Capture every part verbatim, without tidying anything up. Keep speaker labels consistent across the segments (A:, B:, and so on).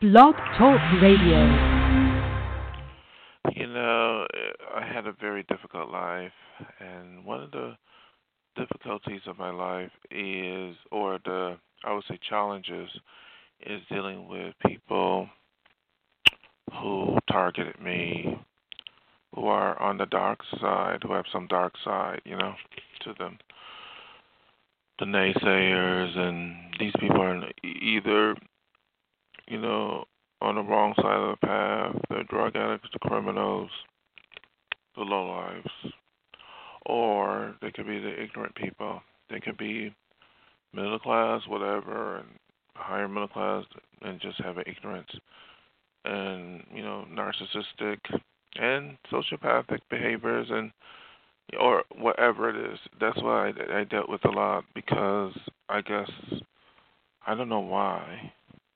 A: Blog Talk Radio.
B: You know, I had a very difficult life, and one of the difficulties of my life is, or the, I would say challenges, is dealing with people who targeted me, who are on the dark side, who have some dark side, you know, to them. The naysayers, and these people are either, you know, on the wrong side of the path. They're drug addicts, the criminals, the lowlifes. Or they could be the ignorant people. They could be middle class, whatever, and higher middle class, and just have ignorance and, you know, narcissistic and sociopathic behaviors, and or whatever it is. That's why I, I dealt with a lot, because I guess I don't know why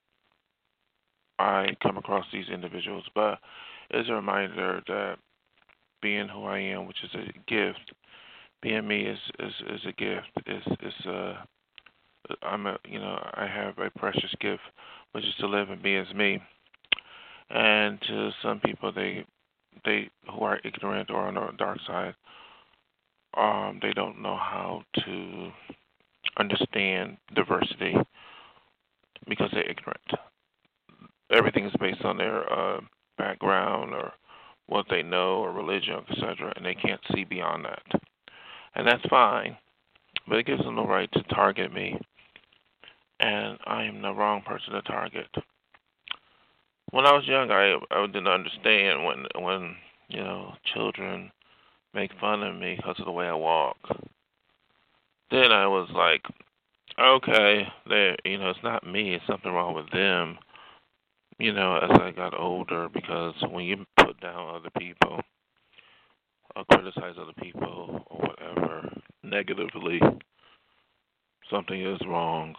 B: I come across these individuals, but it's a reminder that being who I am, which is a gift, being me is is, is a gift. Is is a I'm a you know I have a precious gift, which is to live and be as me. And to some people, they they who are ignorant or on the dark side, um, they don't know how to understand diversity because they're ignorant. Everything is based on their uh, background or what they know or religion, et cetera, and they can't see beyond that. And that's fine, but it gives them the right to target me, and I am the wrong person to target. When I was young, I I didn't understand when when you know children make fun of me because of the way I walk. Then I was like, okay, they you know it's not me, it's something wrong with them. You know, as I got older, because when you put down other people or criticize other people or whatever negatively, something is wrong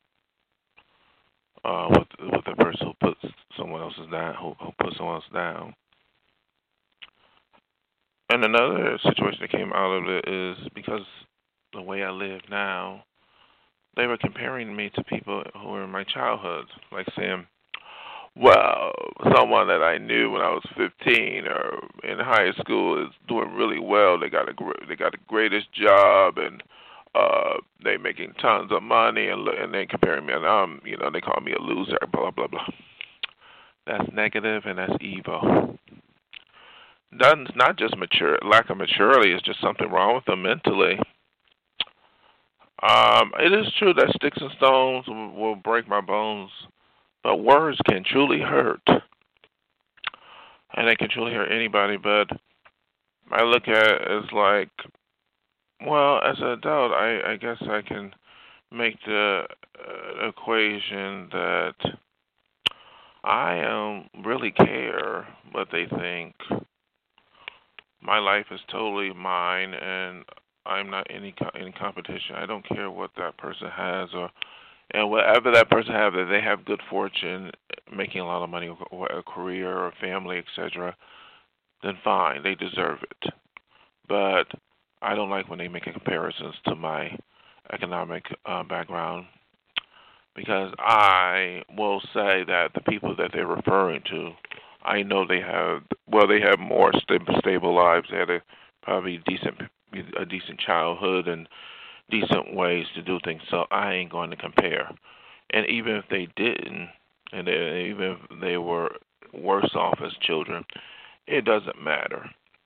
B: uh, with with the person who puts someone else's down, who, who puts someone else down. And another situation that came out of it is because the way I live now, they were comparing me to people who were in my childhood, like saying, well, someone that I knew when I was fifteen or in high school is doing really well. They got a gr- they got the greatest job, and uh, they making tons of money, and and they comparing me, and um, you know, they call me a loser, blah blah blah. That's negative and that's evil. That's not just mature lack of maturity. It's just something wrong with them mentally. Um, it is true that sticks and stones will, will break my bones. But words can truly hurt, and they can truly hurt anybody. But I look at it as like, well, as an adult, I, I guess I can make the uh, equation that I um, really care what they think. My life is totally mine, and I'm not any any competition. I don't care what that person has or. And whatever that person have, that they have good fortune, making a lot of money, or a career, or family, et cetera, then fine, they deserve it. But I don't like when they make comparisons to my economic uh, background, because I will say that the people that they're referring to, I know they have, well, they have more st- stable lives. They had a probably decent, a decent childhood and decent ways to do things, so I ain't going to compare. And even if they didn't, and they, even if they were worse off as children, it doesn't matter,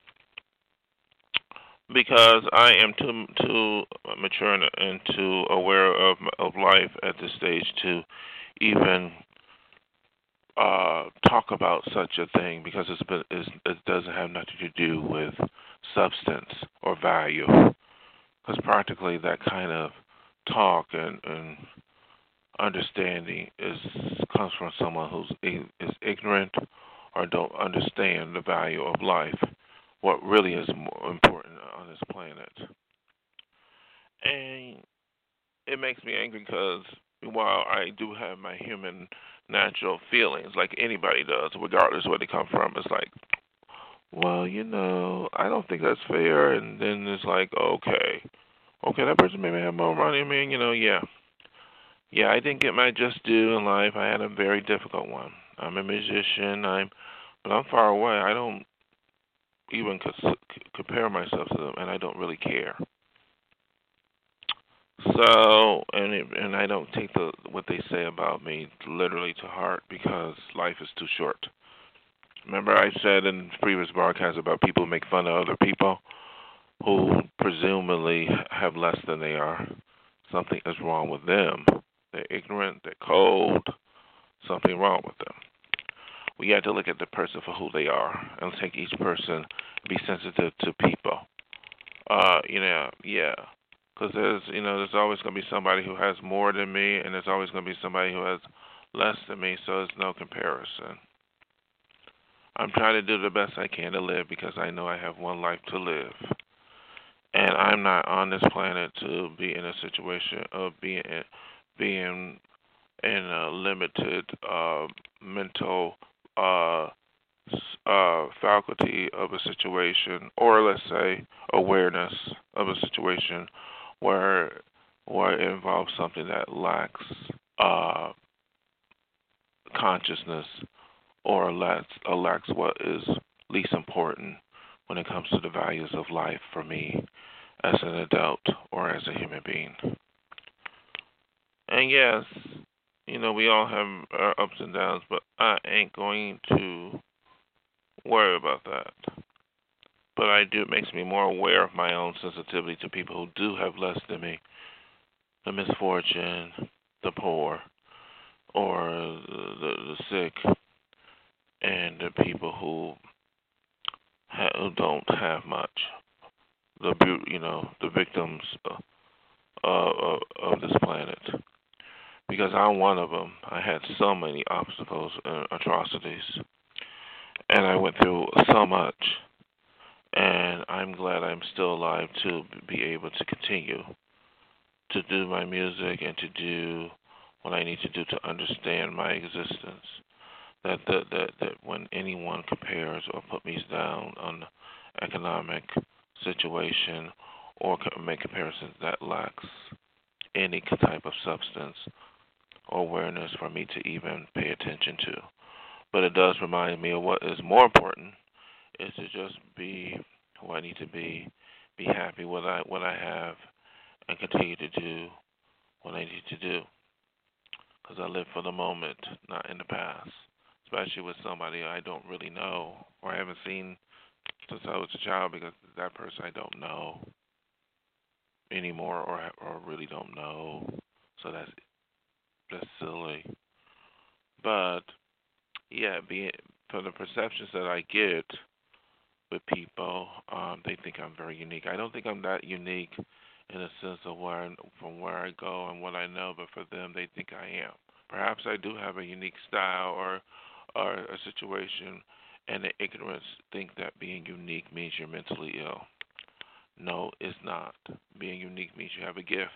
B: because I am too too mature and, and too aware of of life at this stage to even uh, talk about such a thing, because it's, it's, it doesn't have nothing to do with substance or value. Because practically that kind of talk and, and understanding is comes from someone who's is ignorant or don't understand the value of life, what really is more important on this planet. And it makes me angry because while I do have my human natural feelings, like anybody does, regardless of where they come from, it's like, well, you know, I don't think that's fair. And then it's like, okay, okay, that person maybe have more money than me. You know, yeah, yeah, I didn't get my just due in life. I had a very difficult one. I'm a musician. I'm, but I'm far away. I don't even cons- compare myself to them, and I don't really care. So, and it, and I don't take the what they say about me literally to heart because life is too short. Remember, I said in previous broadcasts about people who make fun of other people who presumably have less than they are. Something is wrong with them. They're ignorant. They're cold. Something wrong with them. We have to look at the person for who they are and take each person, be sensitive to people. Uh, you know, yeah, because there's, you know, there's always going to be somebody who has more than me, and there's always going to be somebody who has less than me. So there's no comparison. I'm trying to do the best I can to live because I know I have one life to live, and I'm not on this planet to be in a situation of being being in a limited uh, mental uh, uh, faculty of a situation, or let's say awareness of a situation where where it involves something that lacks uh, consciousness or lacks, or lacks what is least important when it comes to the values of life for me as an adult or as a human being. And yes, you know, we all have our ups and downs, but I ain't going to worry about that. But I do, it makes me more aware of my own sensitivity to people who do have less than me, the misfortune, the poor, or the, the, the sick, and the people who, ha- who don't have much. The you know the victims uh, uh, of this planet. Because I'm one of them. I had so many obstacles and atrocities, and I went through so much. And I'm glad I'm still alive to be able to continue to do my music and to do what I need to do to understand my existence. That that that, that when anyone compares or put me down on the economic situation or make comparisons that lacks any type of substance or awareness for me to even pay attention to. But it does remind me of what is more important is to just be who I need to be, be happy with I, what I have, and continue to do what I need to do. Because I live for the moment, not in the past, especially with somebody I don't really know or I haven't seen since I was a child because that person I don't know anymore or or really don't know. So that's that's silly. But yeah, being for the perceptions that I get with people, um, they think I'm very unique. I don't think I'm that unique in a sense of where I, from where I go and what I know, but for them, they think I am. Perhaps I do have a unique style or or a situation, and the ignorance think that being unique means you're mentally ill. No, it's not. Being unique means you have a gift.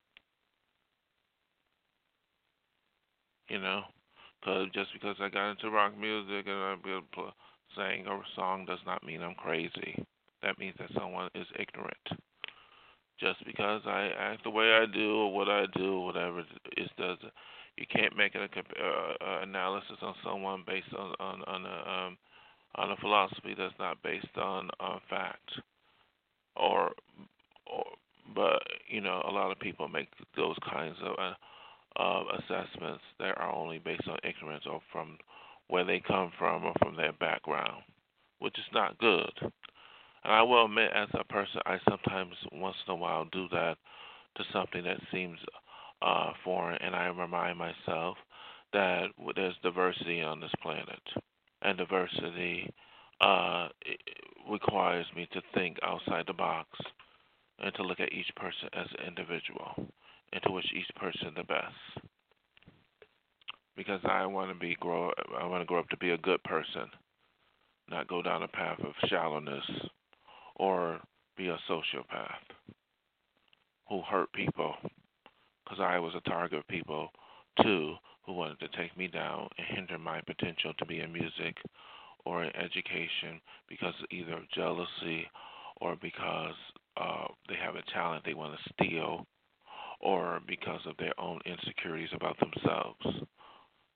B: You know, because just because I got into rock music and I be able to sing a song does not mean I'm crazy. That means that someone is ignorant. Just because I act the way I do or what I do, whatever it does, you can't make an uh, uh, analysis on someone based on on on a um, on a philosophy that's not based on on fact or or. But you know, a lot of people make those kinds of uh, of assessments that are only based on ignorance or from where they come from or from their background, which is not good. And I will admit, as a person, I sometimes, once in a while, do that to something that seems uh, foreign, and I remind myself that there's diversity on this planet, and diversity uh, requires me to think outside the box and to look at each person as an individual, and to wish each person the best. Because I want to be grow, I want to grow up to be a good person, not go down a path of shallowness or be a sociopath who hurt people. Because I was a target of people too who wanted to take me down and hinder my potential to be in music or in education because either of jealousy or because uh, they have a talent they want to steal or because of their own insecurities about themselves.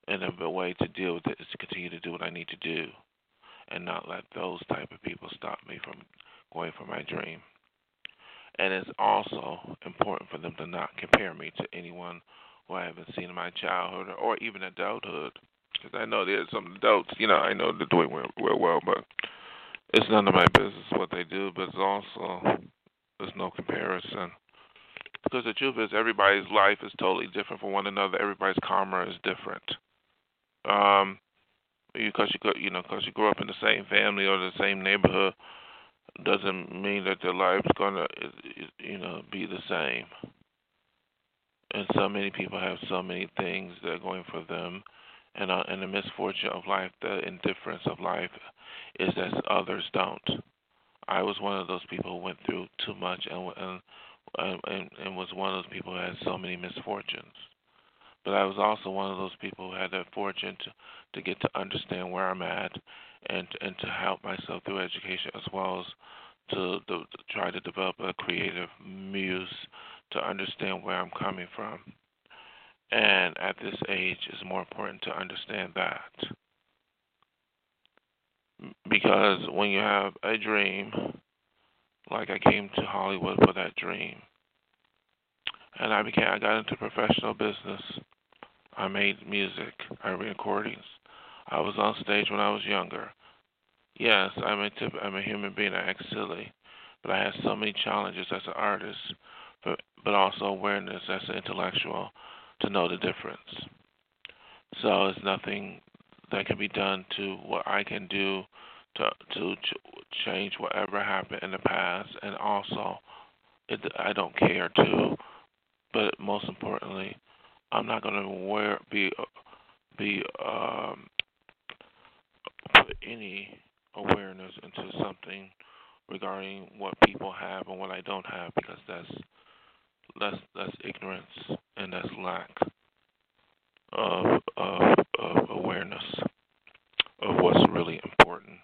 B: And the way to deal with it is to continue to do what I need to do and not let those type of people stop me from going for my dream. And it's also important for them to not compare me to anyone who I haven't seen in my childhood or even adulthood. Because I know there's some adults, you know, I know they're doing real, real well, but it's none of my business what they do. But it's also, there's no comparison. Because the truth is, everybody's life is totally different from one another. Everybody's karma is different. Um, because you, you know, because you grew up in the same family or the same neighborhood, doesn't mean that their life's gonna, you know, be the same. And so many people have so many things that are going for them, and uh, and the misfortune of life, the indifference of life, is that others don't. I was one of those people who went through too much, and and and, and was one of those people who had so many misfortunes. But I was also one of those people who had the fortune to to get to understand where I'm at, and and to help myself through education as well as to, to, to try to develop a creative muse to understand where I'm coming from. And at this age, it's more important to understand that. Because when you have a dream, like I came to Hollywood for that dream, and I became, I got into professional business. I made music. I made recordings. I was on stage when I was younger. Yes, I'm a tip, I'm a human being. I act silly, but I had so many challenges as an artist, but but also awareness as an intellectual to know the difference. So it's nothing that can be done to what I can do to to ch- change whatever happened in the past, and also it, I don't care to. But most importantly, I'm not going to wear be be um, put any awareness into something regarding what people have and what I don't have, because that's that's that's ignorance and that's lack of of, of awareness of what's really important.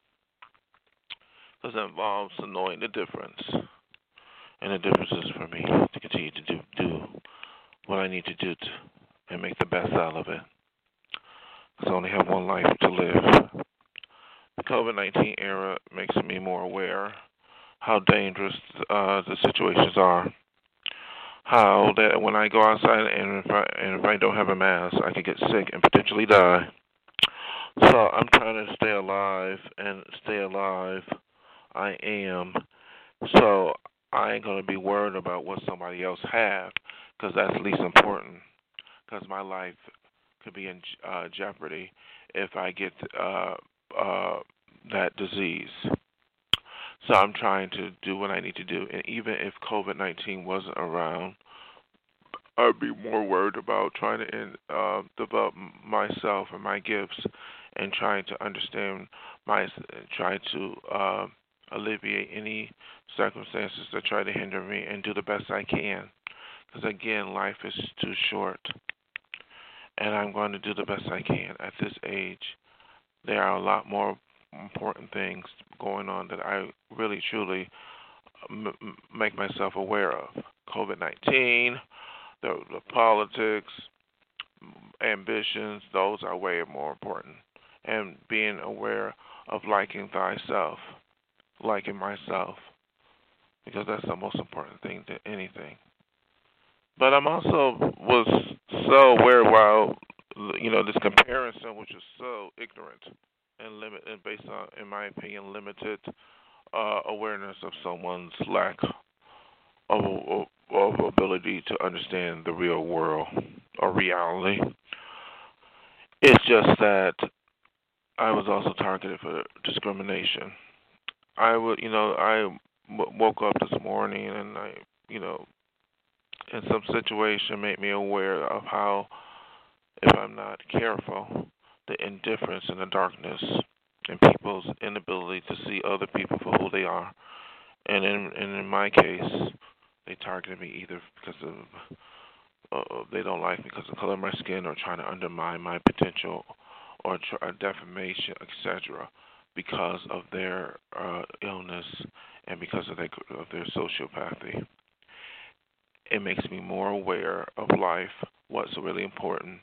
B: Because it involves knowing the difference, and the difference is for me to continue to do do what I need to do to, and make the best out of it. Because I only have one life to live. The COVID nineteen era makes me more aware how dangerous uh, the situations are. How that when I go outside and if I and if I don't have a mask, I could get sick and potentially die. So I'm trying to stay alive and stay alive. I am. So I ain't gonna be worried about what somebody else have, because that's least important. Because my life could be in uh, jeopardy if I get uh, uh, that disease. So I'm trying to do what I need to do. And even if COVID nineteen wasn't around, I'd be more worried about trying to uh, develop myself and my gifts, and trying to understand my, try to uh, alleviate any circumstances that try to hinder me, and do the best I can. Because again, life is too short, and I'm going to do the best I can at this age. There are a lot more important things going on that I really truly m- make myself aware of. COVID nineteen, the, the politics, ambitions, those are way more important. And being aware of liking thyself, liking myself, because that's the most important thing to anything. But I'm also was so aware while, you know, this comparison, which is so ignorant and limit, and based on, in my opinion, limited uh, awareness of someone's lack of, of of ability to understand the real world or reality. It's just that I was also targeted for discrimination. I would, you know, I w- woke up this morning and I, you know, in some situation made me aware of how, if I'm not careful, the indifference and the darkness and people's inability to see other people for who they are. And in and in my case, they targeted me either because of uh, they don't like me because of the color of my skin, or trying to undermine my potential, or try, defamation, et cetera, because of their uh, illness and because of their of their sociopathy. It makes me more aware of life, what's really important,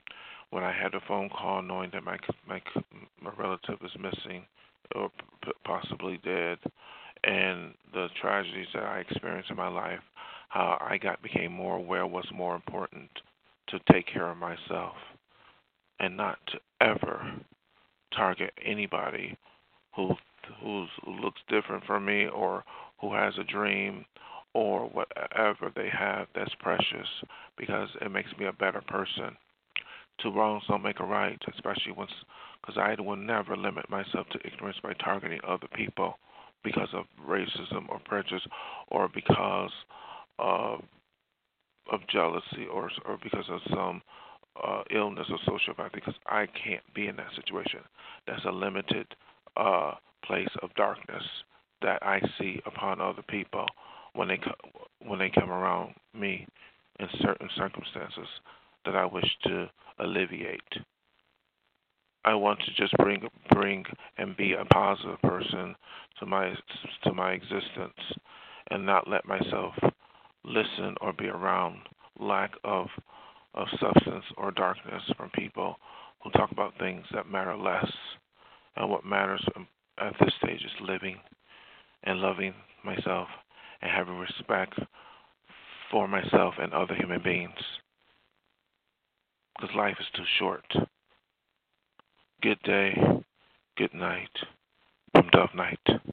B: when I had a phone call knowing that my my my relative is missing or p- possibly dead, and the tragedies that I experienced in my life, how I got became more aware what's more important to take care of myself and not to ever target anybody who who's, who looks different from me or who has a dream or whatever they have that's precious, because it makes me a better person. Two wrongs don't make a right, especially once, because I will never limit myself to ignorance by targeting other people because of racism or prejudice or because of of jealousy or or because of some uh, illness or sociopathy. Because I can't be in that situation. That's a limited uh, place of darkness that I see upon other people when they co- when they come around me in certain circumstances that I wish to alleviate. I want to just bring bring and be a positive person to my to my existence, and not let myself listen or be around lack of of substance or darkness from people who talk about things that matter less. And what matters at this stage is living and loving myself and having respect for myself and other human beings, because life is too short. Good day, good night from Dove Night.